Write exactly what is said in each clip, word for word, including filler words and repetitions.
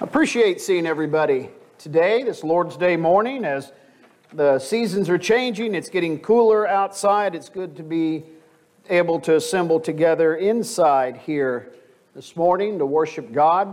Appreciate seeing everybody today, this Lord's Day morning, as the seasons are changing. It's getting cooler outside. It's good to be able to assemble together inside here this morning to worship God.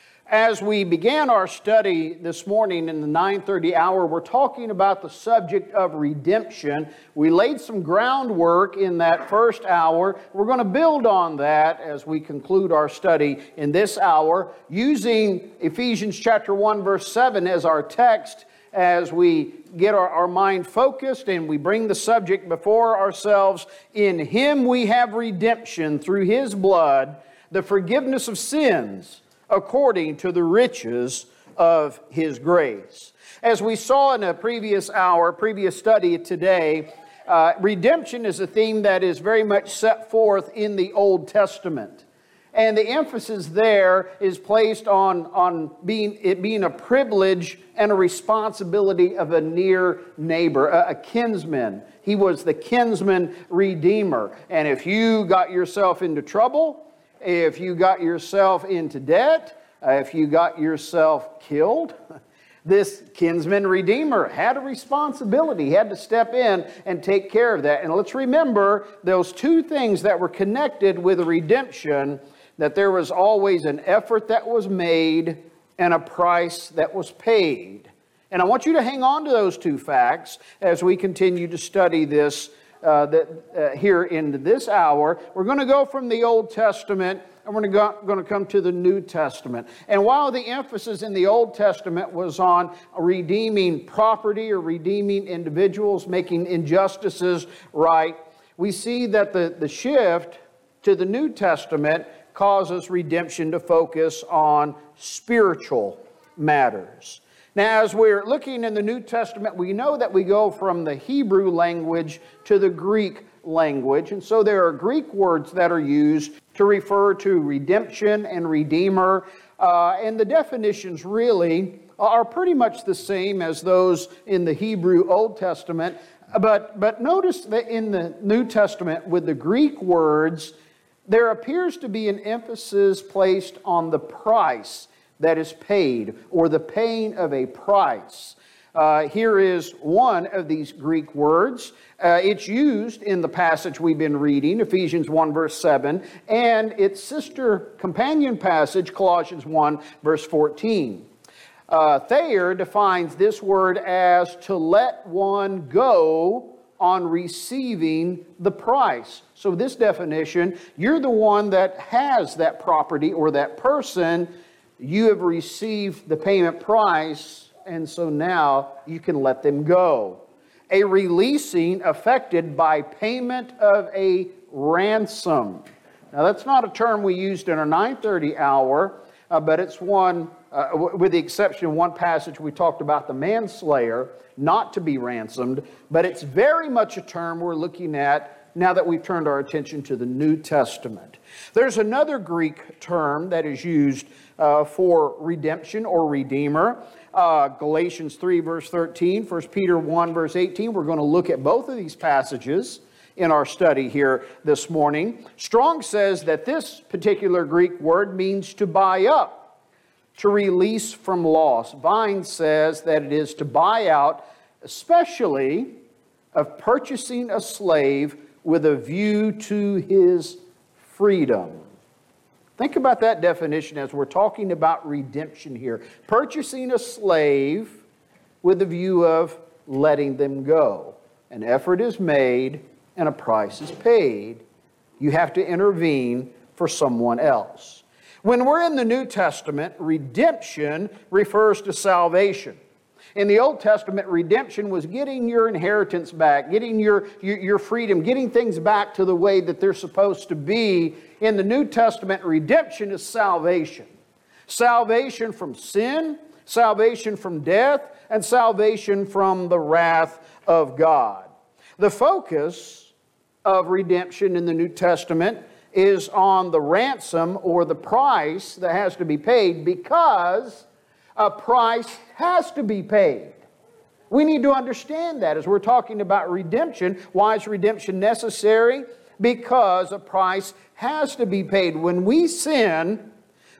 As we began our study this morning in the nine thirty hour, we're talking about the subject of redemption. We laid some groundwork in that first hour. We're going to build on that as we conclude our study in this hour, using Ephesians chapter one, verse seven as our text, as we get our, our mind focused and we bring the subject before ourselves. In Him we have redemption through His blood, the forgiveness of sins, according to the riches of His grace. As we saw in a previous hour, previous study today, uh, redemption is a theme that is very much set forth in the Old Testament. And the emphasis there is placed on, on being, it being a privilege and a responsibility of a near neighbor, a, a kinsman. He was the kinsman redeemer. And if you got yourself into trouble, if you got yourself into debt, uh, if you got yourself killed, this kinsman redeemer had a responsibility. He had to step in and take care of that. And let's remember those two things that were connected with redemption, that there was always an effort that was made and a price that was paid. And I want you to hang on to those two facts as we continue to study this Uh, that uh, here in this hour. We're going to go from the Old Testament and we're going to come to the New Testament. And while the emphasis in the Old Testament was on redeeming property or redeeming individuals, making injustices right, we see that the, the shift to the New Testament causes redemption to focus on spiritual matters. Now, as we're looking in the New Testament, we know that we go from the Hebrew language to the Greek language. And so there are Greek words that are used to refer to redemption and redeemer. Uh, and the definitions really are pretty much the same as those in the Hebrew Old Testament. But, but notice that in the New Testament, with the Greek words, there appears to be an emphasis placed on the price that is paid, or the paying of a price. Uh, here is one of these Greek words. Uh, it's used in the passage we've been reading, Ephesians one, verse seven, and its sister companion passage, Colossians one, verse fourteen. Uh, Thayer defines this word as to let one go on receiving the price. So this definition, you're the one that has that property or that person. You have received the payment price, and so now you can let them go. A releasing effected by payment of a ransom. Now, that's not a term we used in our nine thirty hour, uh, but it's one, uh, w- with the exception of one passage we talked about the manslayer, not to be ransomed, but it's very much a term we're looking at now that we've turned our attention to the New Testament. There's another Greek term that is used uh, for redemption or redeemer. Uh, Galatians three, verse thirteen, First Peter one, verse eighteen. We're going to look at both of these passages in our study here this morning. Strong says that this particular Greek word means to buy up, to release from loss. Vine says that it is to buy out, especially of purchasing a slave with a view to his freedom. Think about that definition as we're talking about redemption here. Purchasing a slave with the view of letting them go. An effort is made and a price is paid. You have to intervene for someone else. When we're in the New Testament, redemption refers to salvation. In the Old Testament, redemption was getting your inheritance back, getting your, your, your freedom, getting things back to the way that they're supposed to be. In the New Testament, redemption is salvation. Salvation from sin, salvation from death, and salvation from the wrath of God. The focus of redemption in the New Testament is on the ransom or the price that has to be paid, because a price has to be paid. We need to understand that as we're talking about redemption. Why is redemption necessary? Because a price has to be paid. When we sin,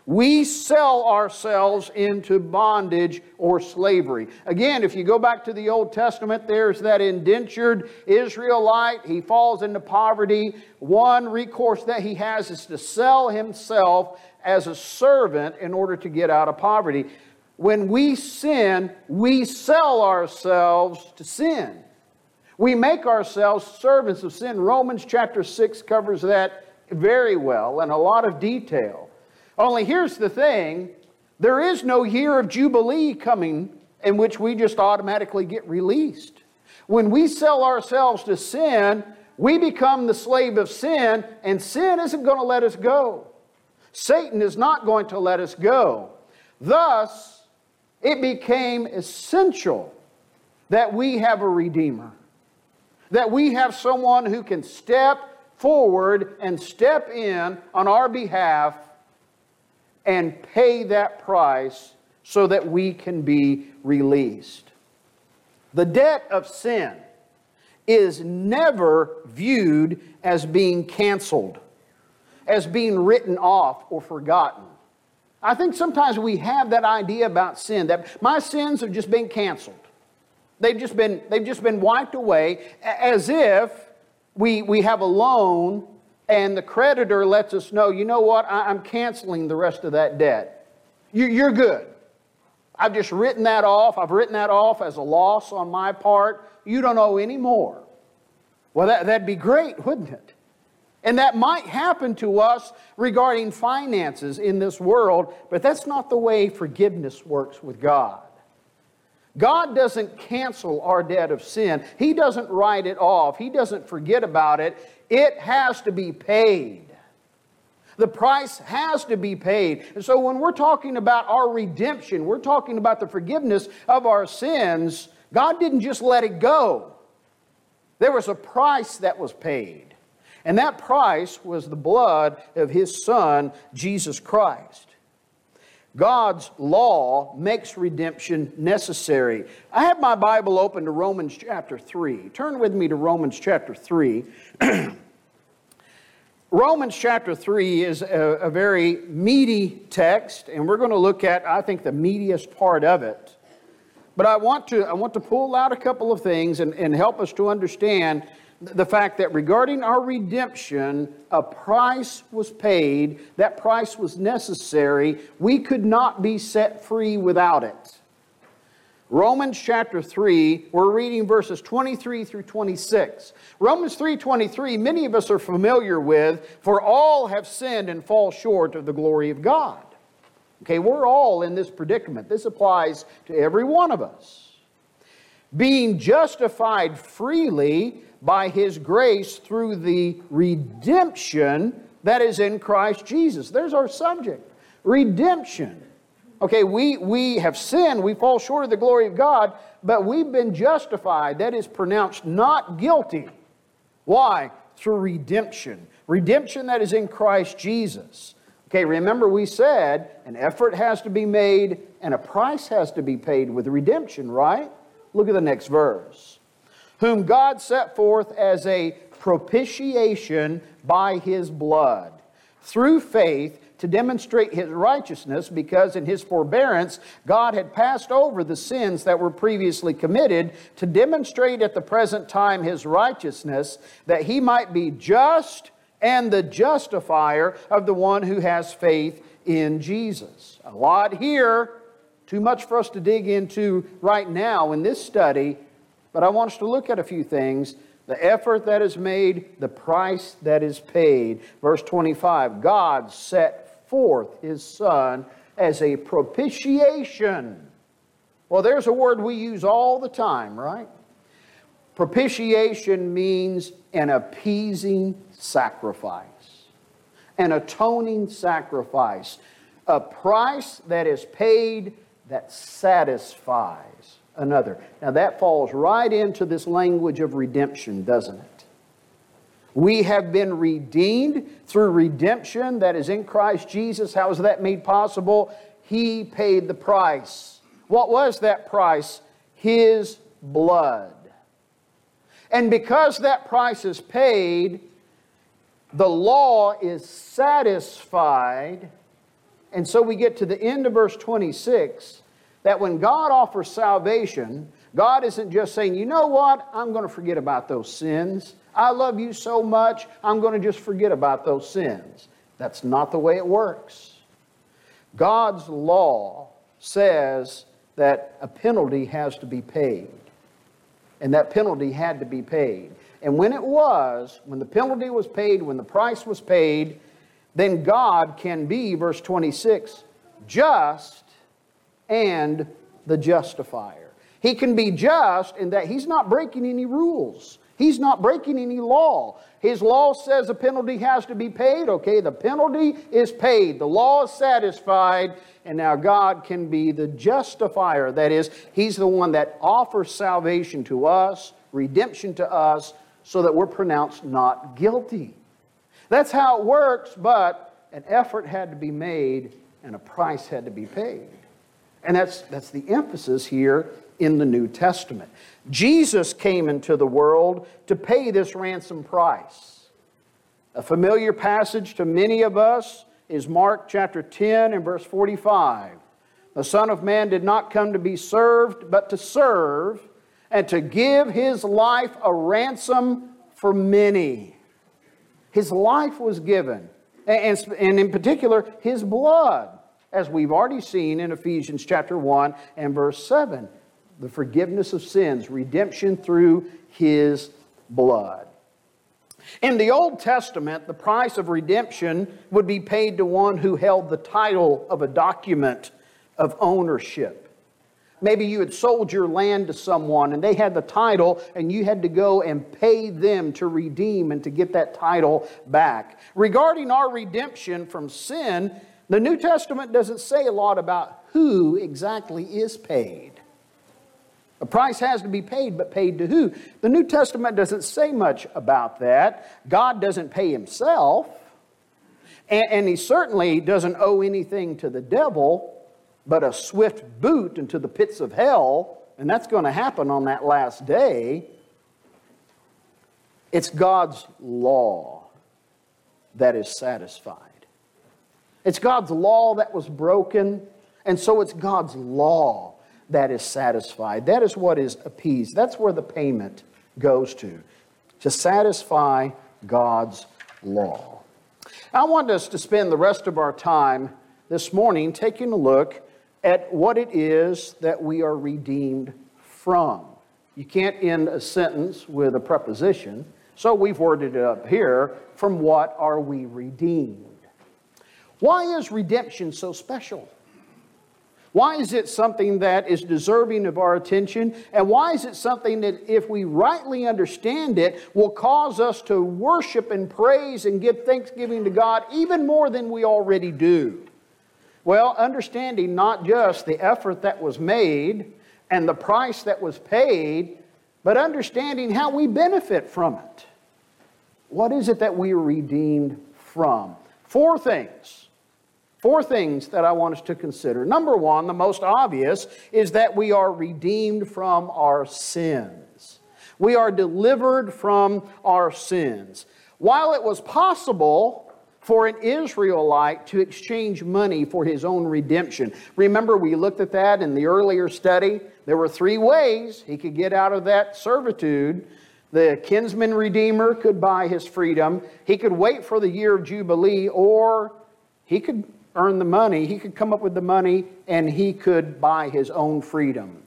We sell ourselves into bondage or slavery. Again, if you go back to the Old Testament, there's that indentured Israelite. He falls into poverty. One recourse that he has is to sell himself as a servant in order to get out of poverty. When we sin, we sell ourselves to sin. We make ourselves servants of sin. Romans chapter six covers that very well in a lot of detail. Only here's the thing, there is no year of Jubilee coming in which we just automatically get released. When we sell ourselves to sin, we become the slave of sin, and sin isn't going to let us go. Satan is not going to let us go. Thus, it became essential that we have a Redeemer, that we have someone who can step forward and step in on our behalf and pay that price so that we can be released. The debt of sin is never viewed as being canceled, as being written off or forgotten. I think sometimes we have that idea about sin, that my sins have just been canceled. They've just been, they've just been wiped away, as if we, we have a loan and the creditor lets us know, you know what, I'm canceling the rest of that debt. You're good. I've just written that off. I've written that off as a loss on my part. You don't owe any more. Well, that, that'd be great, wouldn't it? And that might happen to us regarding finances in this world, but that's not the way forgiveness works with God. God doesn't cancel our debt of sin. He doesn't write it off. He doesn't forget about it. It has to be paid. The price has to be paid. And so when we're talking about our redemption, we're talking about the forgiveness of our sins, God didn't just let it go. There was a price that was paid. And that price was the blood of His Son, Jesus Christ. God's law makes redemption necessary. I have my Bible open to Romans chapter three. Turn with me to Romans chapter three. Romans chapter three is a, a very meaty text, and we're going to look at, I think, the meatiest part of it. But I want to, I want to pull out a couple of things and, and help us to understand the fact that regarding our redemption, a price was paid. That price was necessary. We could not be set free without it. Romans chapter three, we're reading verses twenty-three through twenty-six. Romans three twenty-three, many of us are familiar with, for all have sinned and fall short of the glory of God. Okay, we're all in this predicament. This applies to every one of us. Being justified freely by His grace through the redemption that is in Christ Jesus. There's our subject. Redemption. Okay, we, we have sinned, we fall short of the glory of God, but we've been justified. That is pronounced not guilty. Why? Through redemption. Redemption that is in Christ Jesus. Okay, remember we said an effort has to be made and a price has to be paid with redemption, right? Look at the next verse. Whom God set forth as a propitiation by His blood, through faith to demonstrate His righteousness, because in His forbearance God had passed over the sins that were previously committed, to demonstrate at the present time His righteousness, that He might be just and the justifier of the one who has faith in Jesus. A lot here, too much for us to dig into right now in this study, but I want us to look at a few things. The effort that is made, the price that is paid. Verse twenty-five, God set forth His Son as a propitiation. Well, there's a word we use all the time, right? Propitiation means an appeasing sacrifice, an atoning sacrifice, a price that is paid that satisfies another. Now that falls right into this language of redemption, doesn't it? We have been redeemed through redemption that is in Christ Jesus. How is that made possible? He paid the price. What was that price? His blood. And because that price is paid, the law is satisfied And so we get to the end of verse twenty-six, that when God offers salvation, God isn't just saying, you know what, I'm going to forget about those sins. I love you so much, I'm going to just forget about those sins. That's not the way it works. God's law says that a penalty has to be paid. And that penalty had to be paid. And when it was, when the penalty was paid, when the price was paid, then God can be, verse twenty-six, just and the justifier. He can be just in that He's not breaking any rules. He's not breaking any law. His law says a penalty has to be paid. Okay, the penalty is paid. The law is satisfied. And now God can be the justifier. That is, He's the one that offers salvation to us, redemption to us, so that we're pronounced not guilty. That's how it works, but an effort had to be made and a price had to be paid. And that's, that's the emphasis here in the New Testament. Jesus came into the world to pay this ransom price. A familiar passage to many of us is Mark chapter ten and verse forty-five. The Son of Man did not come to be served, but to serve, and to give His life a ransom for many. His life was given, and, and in particular, His blood, as we've already seen in Ephesians chapter one and verse seven. The forgiveness of sins, redemption through His blood. In the Old Testament, the price of redemption would be paid to one who held the title of a document of ownership. Maybe you had sold your land to someone and they had the title and you had to go and pay them to redeem and to get that title back. Regarding our redemption from sin, the New Testament doesn't say a lot about who exactly is paid. A price has to be paid, but paid to who? The New Testament doesn't say much about that. God doesn't pay Himself, and, and He certainly doesn't owe anything to the devil, but a swift boot into the pits of hell, and that's going to happen on that last day. It's God's law that is satisfied. It's God's law that was broken, and so it's God's law that is satisfied. That is what is appeased. That's where the payment goes to, to satisfy God's law. I want us to spend the rest of our time this morning taking a look at what it is that we are redeemed from. You can't end a sentence with a preposition, so we've worded it up here, from what are we redeemed? Why is redemption so special? Why is it something that is deserving of our attention? And why is it something that, if we rightly understand it, will cause us to worship and praise and give thanksgiving to God even more than we already do? Well, understanding not just the effort that was made and the price that was paid, but understanding how we benefit from it. What is it that we are redeemed from? Four things. Four things that I want us to consider. Number one, the most obvious, is that we are redeemed from our sins. We are delivered from our sins. While it was possible for an Israelite to exchange money for his own redemption, remember we looked at that in the earlier study. There were three ways he could get out of that servitude. The kinsman redeemer could buy his freedom. He could wait for the year of Jubilee, or he could earn the money, he could come up with the money, and he could buy his own freedom.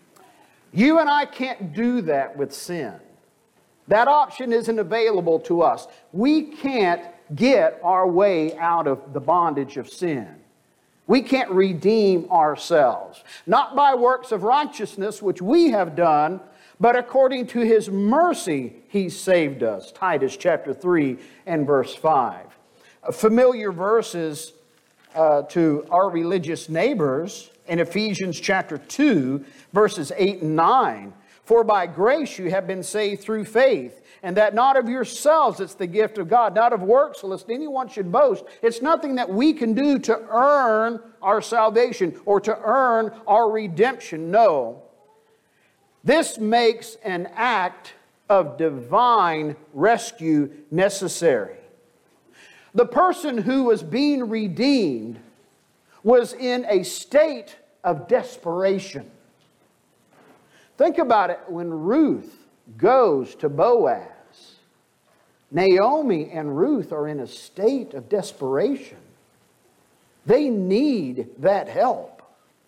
You and I can't do that with sin. That option isn't available to us. We can't get our way out of the bondage of sin. We can't redeem ourselves. Not by works of righteousness, which we have done, but according to His mercy, He saved us. Titus chapter three and verse five. A familiar verses Uh, to our religious neighbors in Ephesians chapter two, verses eight and nine. For by grace you have been saved through faith, and that not of yourselves, it's the gift of God, not of works, lest anyone should boast. It's nothing that we can do to earn our salvation or to earn our redemption. No. This makes an act of divine rescue necessary. The person who was being redeemed was in a state of desperation. Think about it. When Ruth goes to Boaz, Naomi and Ruth are in a state of desperation. They need that help.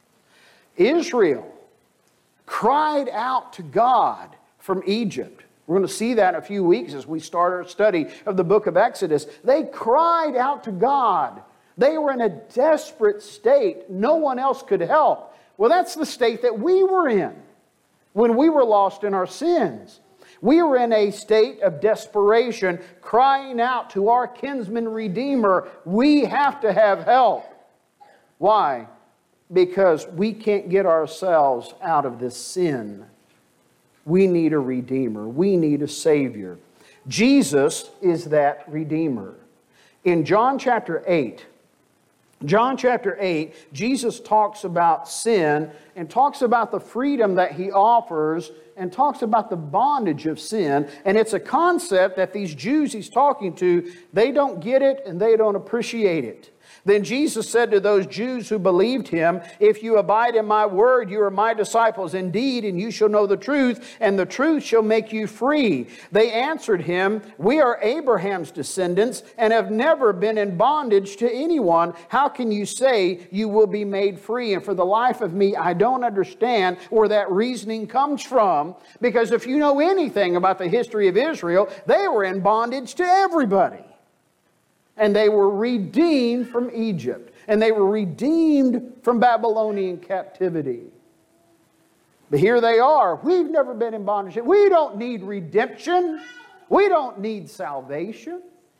Israel cried out to God from Egypt. We're going to see that in a few weeks as we start our study of the book of Exodus. They cried out to God. They were in a desperate state. No one else could help. Well, that's the state that we were in when we were lost in our sins. We were in a state of desperation, crying out to our kinsman redeemer, we have to have help. Why? Because we can't get ourselves out of this sin. We need a redeemer. We need a savior. Jesus is that redeemer. In John chapter eight, John chapter eight, Jesus talks about sin and talks about the freedom that He offers and talks about the bondage of sin. And it's a concept that these Jews He's talking to, they don't get it and they don't appreciate it. Then Jesus said to those Jews who believed Him, if you abide in my word, you are my disciples indeed, and you shall know the truth, and the truth shall make you free. They answered Him, we are Abraham's descendants and have never been in bondage to anyone. How can you say you will be made free? And for the life of me, I don't understand where that reasoning comes from, because if you know anything about the history of Israel, they were in bondage to everybody. And they were redeemed from Egypt. And they were redeemed from Babylonian captivity. But here they are. We've never been in bondage. We don't need redemption. We don't need salvation.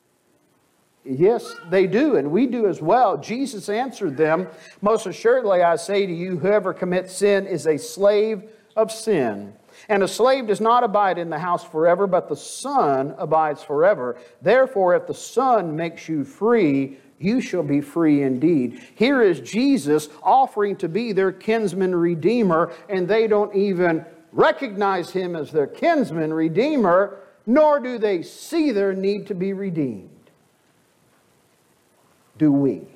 Yes, they do, and we do as well. Jesus answered them, most assuredly I say to you, whoever commits sin is a slave of sin. And a slave does not abide in the house forever, but the Son abides forever. Therefore, if the Son makes you free, you shall be free indeed. Here is Jesus offering to be their kinsman redeemer, and they don't even recognize Him as their kinsman redeemer, nor do they see their need to be redeemed. Do we?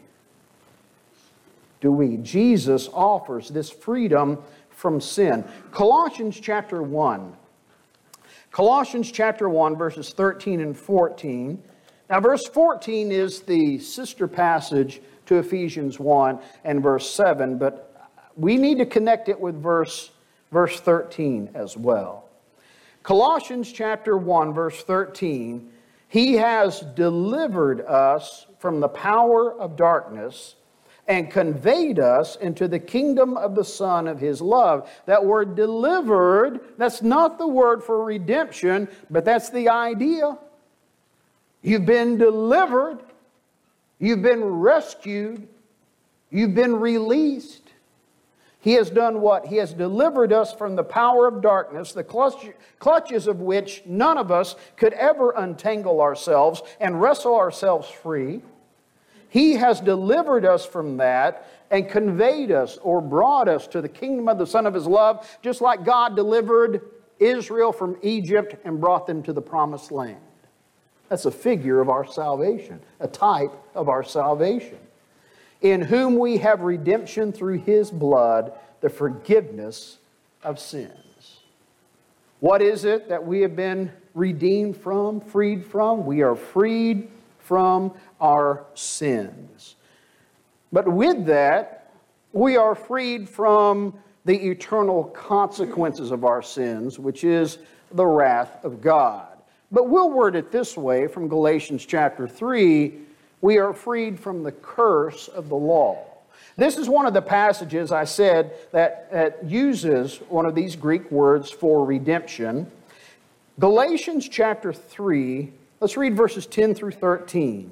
Do we? Jesus offers this freedom from sin. Colossians chapter one. Colossians chapter one, verses thirteen and fourteen. Now, verse fourteen is the sister passage to Ephesians one and verse seven, but we need to connect it with verse, verse thirteen as well. Colossians chapter one, verse thirteen, He has delivered us from the power of darkness and conveyed us into the kingdom of the Son of His love. That word delivered, that's not the word for redemption, but that's the idea. You've been delivered. You've been rescued. You've been released. He has done what? He has delivered us from the power of darkness, the clutches of which none of us could ever untangle ourselves and wrestle ourselves free. He has delivered us from that and conveyed us or brought us to the kingdom of the Son of His love, just like God delivered Israel from Egypt and brought them to the promised land. That's a figure of our salvation, a type of our salvation. In whom we have redemption through His blood, the forgiveness of sins. What is it that we have been redeemed from, freed from? We are freed from our sins. But with that, we are freed from the eternal consequences of our sins, which is the wrath of God. But we'll word it this way from Galatians chapter three, we are freed from the curse of the law. This is one of the passages I said that, that uses one of these Greek words for redemption. Galatians chapter three, let's read verses ten through thirteen.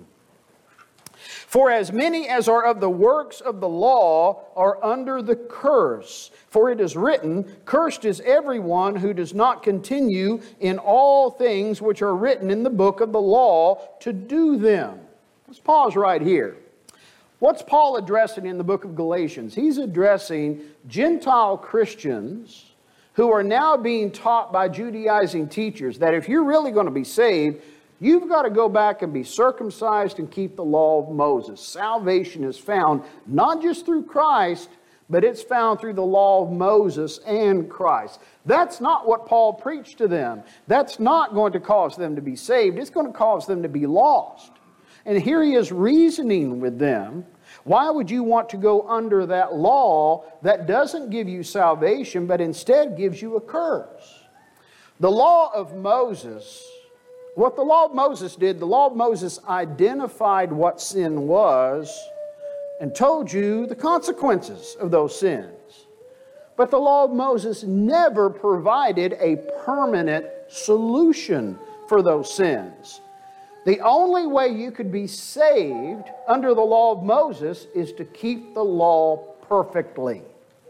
For as many as are of the works of the law are under the curse. For it is written, cursed is everyone who does not continue in all things which are written in the book of the law to do them. Let's pause right here. What's Paul addressing in the book of Galatians? He's addressing Gentile Christians who are now being taught by Judaizing teachers that if you're really going to be saved, You've got to go back and be circumcised and keep the law of Moses. Salvation is found not just through Christ, but it's found through the law of Moses and Christ. That's not what Paul preached to them. That's not going to cause them to be saved. It's going to cause them to be lost. And here he is reasoning with them. Why would you want to go under that law that doesn't give you salvation, but instead gives you a curse? The law of Moses, what the law of Moses did, the law of Moses identified what sin was and told you the consequences of those sins. But the law of Moses never provided a permanent solution for those sins. The only way you could be saved under the law of Moses is to keep the law perfectly.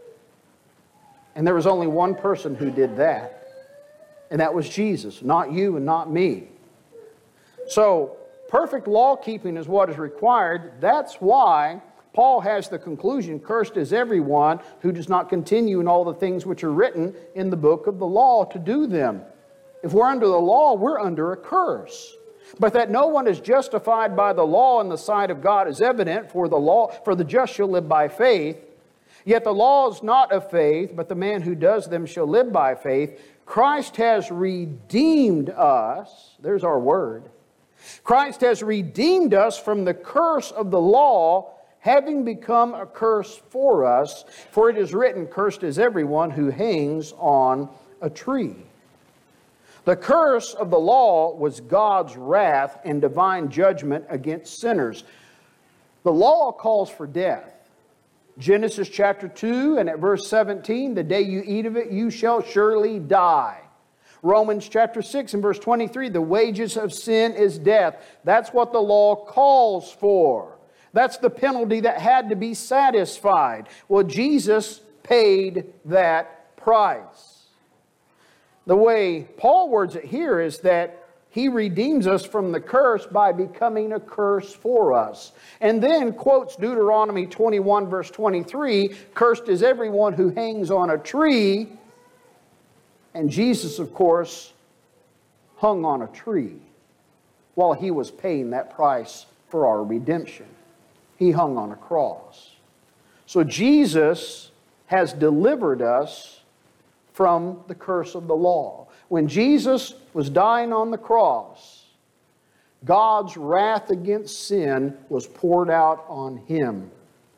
And there was only one person who did that, and that was Jesus, not you and not me. So, perfect law keeping is what is required. That's why Paul has the conclusion, cursed is everyone who does not continue in all the things which are written in the book of the law to do them. If we're under the law, we're under a curse. But that no one is justified by the law in the sight of God is evident, for the law, for the just shall live by faith. Yet the law is not of faith, but the man who does them shall live by faith. Christ has redeemed us. There's our word. Christ has redeemed us from the curse of the law, having become a curse for us. For it is written, cursed is everyone who hangs on a tree. The curse of the law was God's wrath and divine judgment against sinners. The law calls for death. Genesis chapter two and at verse seventeen, the day you eat of it, you shall surely die. Romans chapter six and verse twenty-three, the wages of sin is death. That's what the law calls for. That's the penalty that had to be satisfied. Well, Jesus paid that price. The way Paul words it here is that He redeems us from the curse by becoming a curse for us. And then quotes Deuteronomy twenty-one verse twenty-three, cursed is everyone who hangs on a tree. And Jesus, of course, hung on a tree while He was paying that price for our redemption. He hung on a cross. So Jesus has delivered us from the curse of the law. When Jesus was dying on the cross, God's wrath against sin was poured out on Him.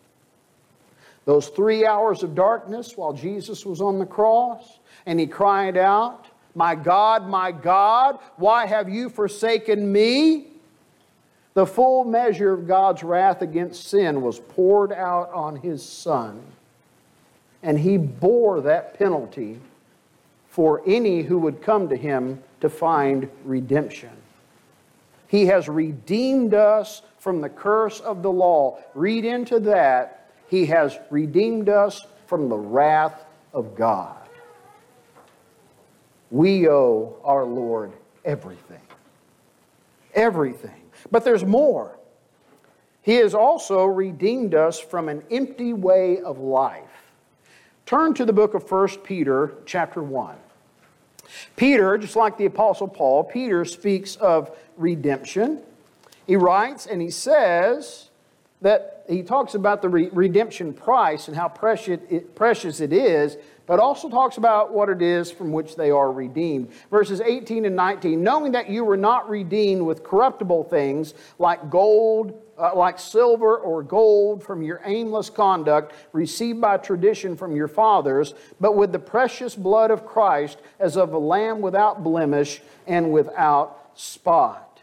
Those three hours of darkness while Jesus was on the cross, and He cried out, "My God, my God, why have you forsaken me?" The full measure of God's wrath against sin was poured out on His Son. And He bore that penalty for any who would come to Him to find redemption. He has redeemed us from the curse of the law. Read into that, He has redeemed us from the wrath of God. We owe our Lord everything. Everything. But there's more. He has also redeemed us from an empty way of life. Turn to the book of First Peter chapter one. Peter, just like the Apostle Paul, Peter speaks of redemption. He writes and he says that he talks about the re- redemption price and how precious it, precious it is, but also talks about what it is from which they are redeemed. Verses eighteen and nineteen, knowing that you were not redeemed with corruptible things like gold, uh, like silver or gold from your aimless conduct received by tradition from your fathers, but with the precious blood of Christ as of a lamb without blemish and without spot.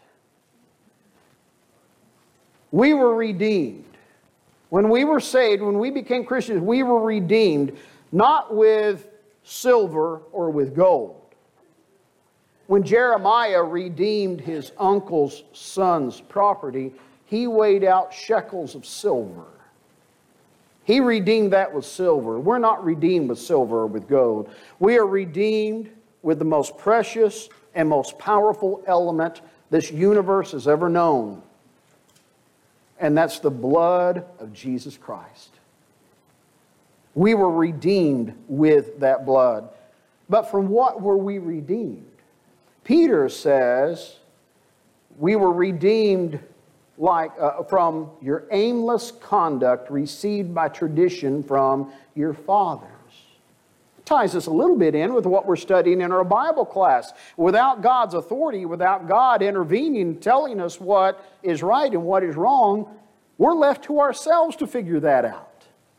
We were redeemed. When we were saved, when we became Christians, we were redeemed not with silver or with gold. When Jeremiah redeemed his uncle's son's property, he weighed out shekels of silver. He redeemed that with silver. We're not redeemed with silver or with gold. We are redeemed with the most precious and most powerful element this universe has ever known. And that's the blood of Jesus Christ. We were redeemed with that blood. But from what were we redeemed? Peter says we were redeemed like uh, from your aimless conduct received by tradition from your fathers. It ties us a little bit in with what we're studying in our Bible class. Without God's authority, without God intervening, telling us what is right and what is wrong, we're left to ourselves to figure that out.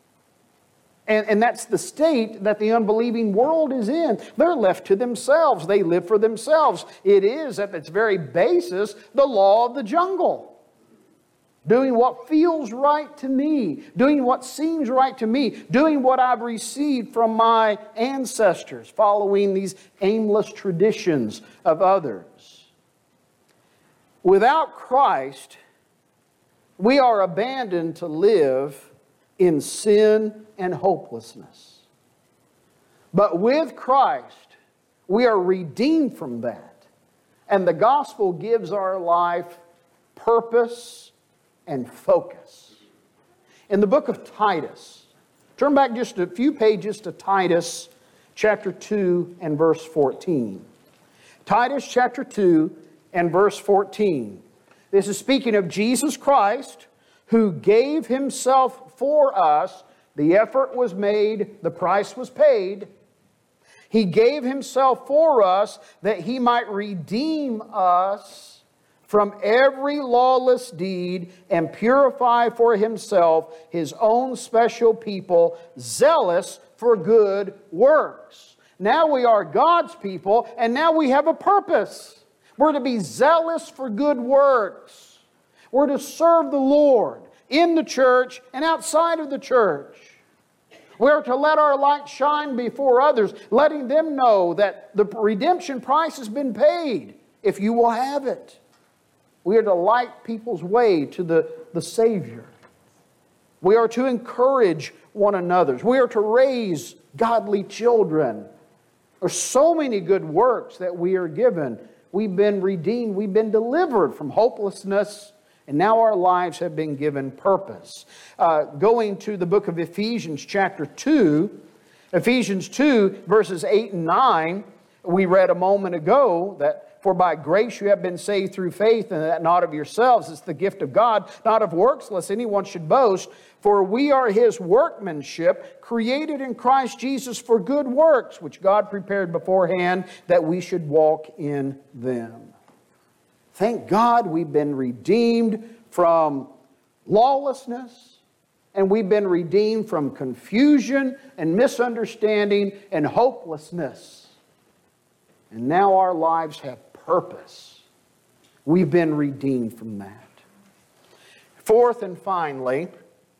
And, and that's the state that the unbelieving world is in. They're left to themselves. They live for themselves. It is, at its very basis, the law of the jungle. Doing what feels right to me. Doing what seems right to me. Doing what I've received from my ancestors. Following these aimless traditions of others. Without Christ, we are abandoned to live in sin and hopelessness. But with Christ, we are redeemed from that. And the gospel gives our life purpose and focus. In the book of Titus, turn back just a few pages to Titus chapter two and verse fourteen. Titus chapter two and verse fourteen. This is speaking of Jesus Christ, who gave Himself for us. The effort was made, the price was paid. He gave Himself for us that He might redeem us from every lawless deed and purify for Himself His own special people, zealous for good works. Now we are God's people, and now we have a purpose. We're to be zealous for good works. We're to serve the Lord in the church and outside of the church. We are to let our light shine before others, letting them know that the redemption price has been paid, if you will have it. We are to light people's way to the, the Savior. We are to encourage one another. We are to raise godly children. There are so many good works that we are given. We've been redeemed. We've been delivered from hopelessness. And now our lives have been given purpose. Uh, going to the book of Ephesians chapter two. Ephesians two verses eight and nine. We read a moment ago that for by grace you have been saved through faith, and that not of yourselves. It's the gift of God, not of works, lest anyone should boast. For we are His workmanship, created in Christ Jesus for good works, which God prepared beforehand that we should walk in them. Thank God we've been redeemed from lawlessness, and we've been redeemed from confusion and misunderstanding and hopelessness. And now our lives have purpose. We've been redeemed from that. Fourth and finally,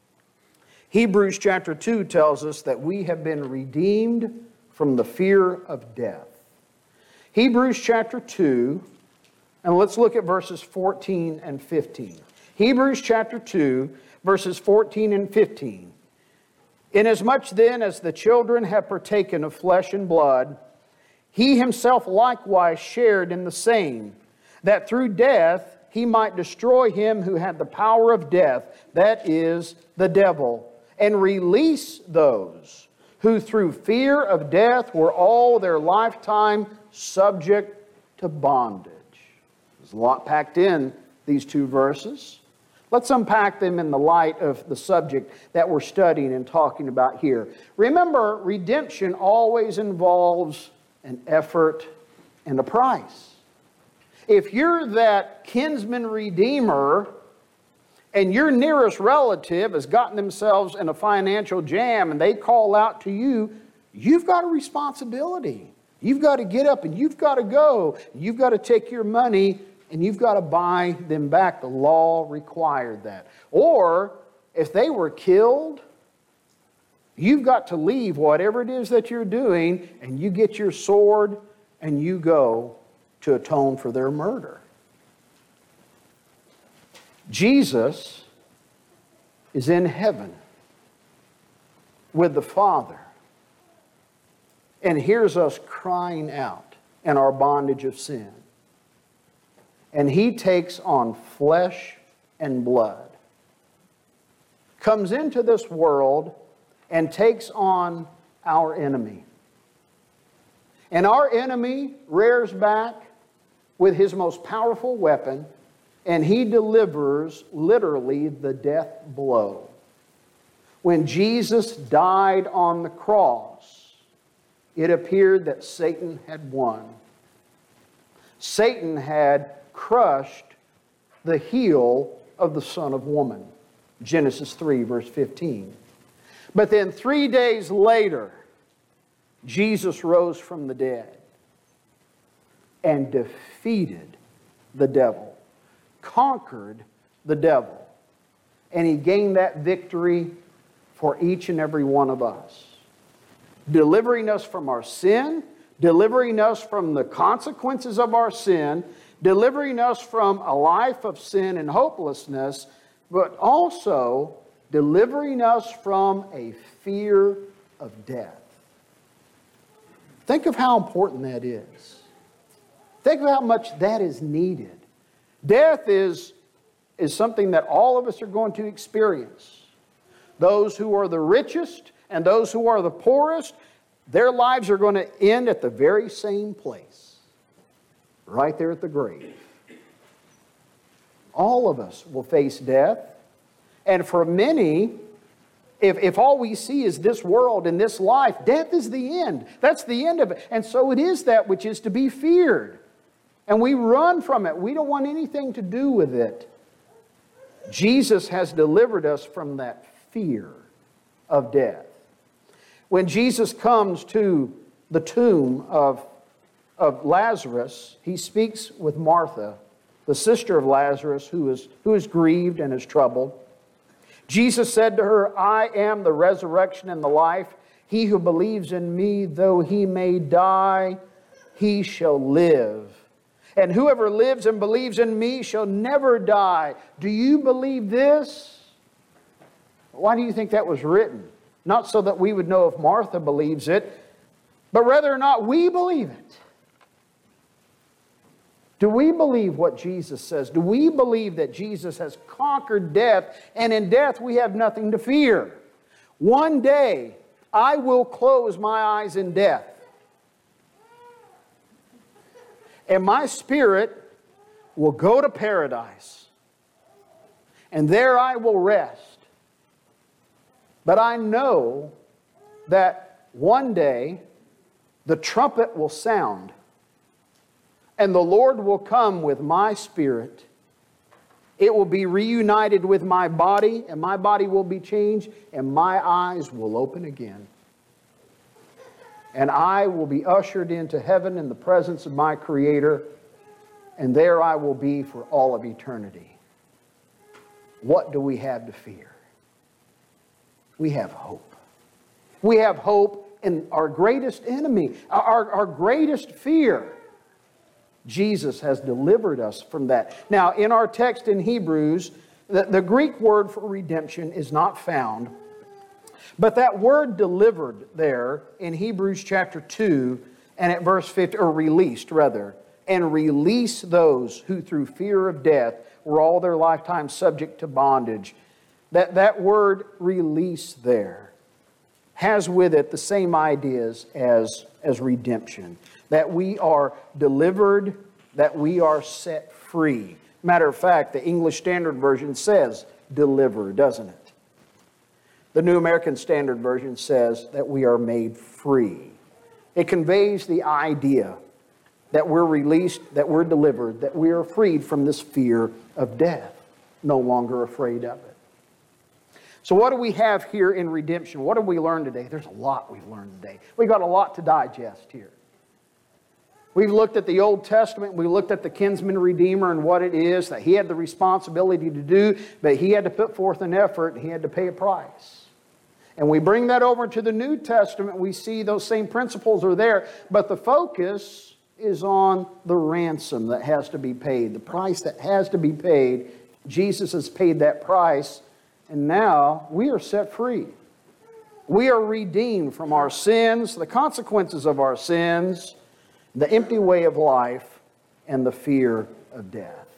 Hebrews chapter two tells us that we have been redeemed from the fear of death. Hebrews chapter two, and let's look at verses fourteen and fifteen. Hebrews chapter two, verses fourteen and fifteen. Inasmuch then as the children have partaken of flesh and blood, He Himself likewise shared in the same, that through death He might destroy him who had the power of death, that is, the devil, and release those who through fear of death were all their lifetime subject to bondage. There's a lot packed in these two verses. Let's unpack them in the light of the subject that we're studying and talking about here. Remember, redemption always involves an effort and a price. If you're that kinsman redeemer and your nearest relative has gotten themselves in a financial jam and they call out to you, you've got a responsibility. You've got to get up and you've got to go. You've got to take your money and you've got to buy them back. The law required that. Or if they were killed, you've got to leave whatever it is that you're doing and you get your sword and you go to atone for their murder. Jesus is in heaven with the Father and hears us crying out in our bondage of sin. And He takes on flesh and blood, comes into this world and takes on our enemy. And our enemy rears back with his most powerful weapon, and He delivers literally the death blow. When Jesus died on the cross, it appeared that Satan had won. Satan had crushed the heel of the Son of Woman. Genesis three, verse fifteen. But then three days later, Jesus rose from the dead and defeated the devil, conquered the devil, and He gained that victory for each and every one of us, delivering us from our sin, delivering us from the consequences of our sin, delivering us from a life of sin and hopelessness, but also delivering us from a fear of death. Think of how important that is. Think of how much that is needed. Death is, is something that all of us are going to experience. Those who are the richest and those who are the poorest, their lives are going to end at the very same place, right there at the grave. All of us will face death. And for many, if, if all we see is this world and this life, death is the end. That's the end of it. And so it is that which is to be feared. And we run from it. We don't want anything to do with it. Jesus has delivered us from that fear of death. When Jesus comes to the tomb of, of Lazarus, He speaks with Martha, the sister of Lazarus, who is, who is grieved and is troubled. Jesus said to her, I am the resurrection and the life. He who believes in me, though he may die, he shall live. And whoever lives and believes in me shall never die. Do you believe this? Why do you think that was written? Not so that we would know if Martha believes it, but whether or not we believe it. Do we believe what Jesus says? Do we believe that Jesus has conquered death, and in death we have nothing to fear? One day I will close my eyes in death, and my spirit will go to paradise, and there I will rest. But I know that one day the trumpet will sound, and the Lord will come with my spirit. It will be reunited with my body, and my body will be changed, and my eyes will open again. And I will be ushered into heaven in the presence of my Creator, and there I will be for all of eternity. What do we have to fear? We have hope. We have hope in our greatest enemy, our, our greatest fear. Jesus has delivered us from that. Now, in our text in Hebrews, the, the Greek word for redemption is not found. But that word delivered there in Hebrews chapter two and at verse fifty, or released rather, and release those who through fear of death were all their lifetime subject to bondage. That, that word release there has with it the same ideas as, as redemption. That we are delivered, that we are set free. Matter of fact, the English Standard Version says deliver, doesn't it? The New American Standard Version says that we are made free. It conveys the idea that we're released, that we're delivered, that we are freed from this fear of death, no longer afraid of it. So what do we have here in redemption? What have we learned today? There's a lot we've learned today. We've got a lot to digest here. We've looked at the Old Testament. We looked at the kinsman redeemer and what it is that he had the responsibility to do, but he had to put forth an effort and he had to pay a price. And we bring that over to the New Testament. We see those same principles are there, but the focus is on the ransom that has to be paid, the price that has to be paid. Jesus has paid that price, and now we are set free. We are redeemed from our sins, the consequences of our sins, the empty way of life, and the fear of death.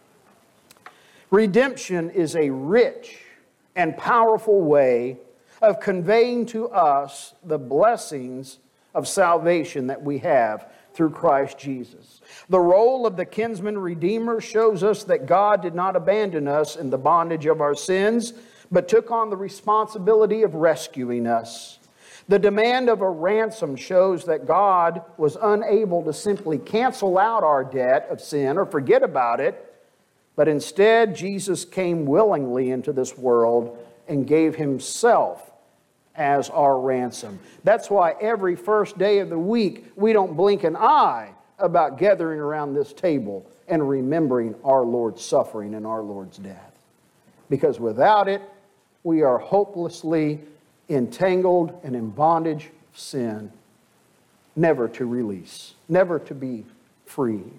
Redemption is a rich and powerful way of conveying to us the blessings of salvation that we have through Christ Jesus. The role of the kinsman redeemer shows us that God did not abandon us in the bondage of our sins, but took on the responsibility of rescuing us. The demand of a ransom shows that God was unable to simply cancel out our debt of sin or forget about it, but instead Jesus came willingly into this world and gave Himself as our ransom. That's why every first day of the week we don't blink an eye about gathering around this table and remembering our Lord's suffering and our Lord's death. Because without it, we are hopelessly entangled and in bondage of sin, never to release, never to be freed.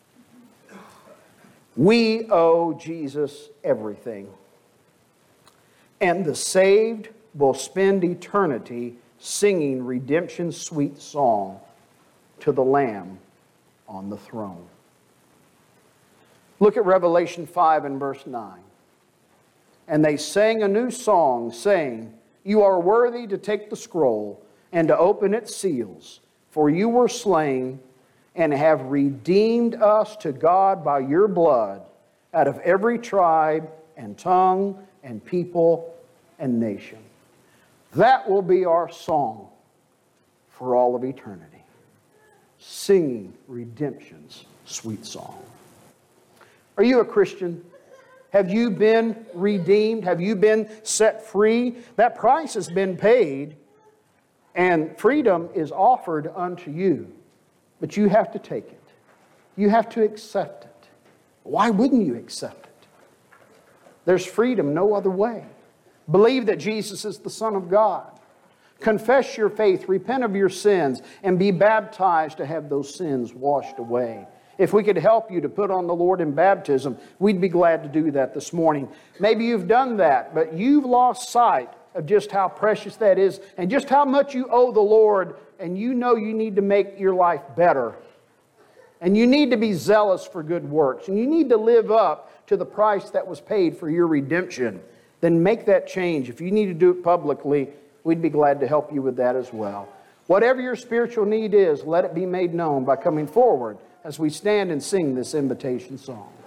We owe Jesus everything. And the saved will spend eternity singing redemption's sweet song to the Lamb on the throne. Look at Revelation five and verse nine. And they sang a new song, saying, "You are worthy to take the scroll and to open its seals, for you were slain and have redeemed us to God by your blood out of every tribe and tongue and people and nation." That will be our song for all of eternity, singing redemption's sweet song. Are you a Christian? Have you been redeemed? Have you been set free? That price has been paid, and freedom is offered unto you. But you have to take it. You have to accept it. Why wouldn't you accept it? There's freedom no other way. Believe that Jesus is the Son of God. Confess your faith, repent of your sins, and be baptized to have those sins washed away. If we could help you to put on the Lord in baptism, we'd be glad to do that this morning. Maybe you've done that, but you've lost sight of just how precious that is and just how much you owe the Lord, and you know you need to make your life better. And you need to be zealous for good works, and you need to live up to the price that was paid for your redemption. Then make that change. If you need to do it publicly, we'd be glad to help you with that as well. Whatever your spiritual need is, let it be made known by coming forward as we stand and sing this invitation song.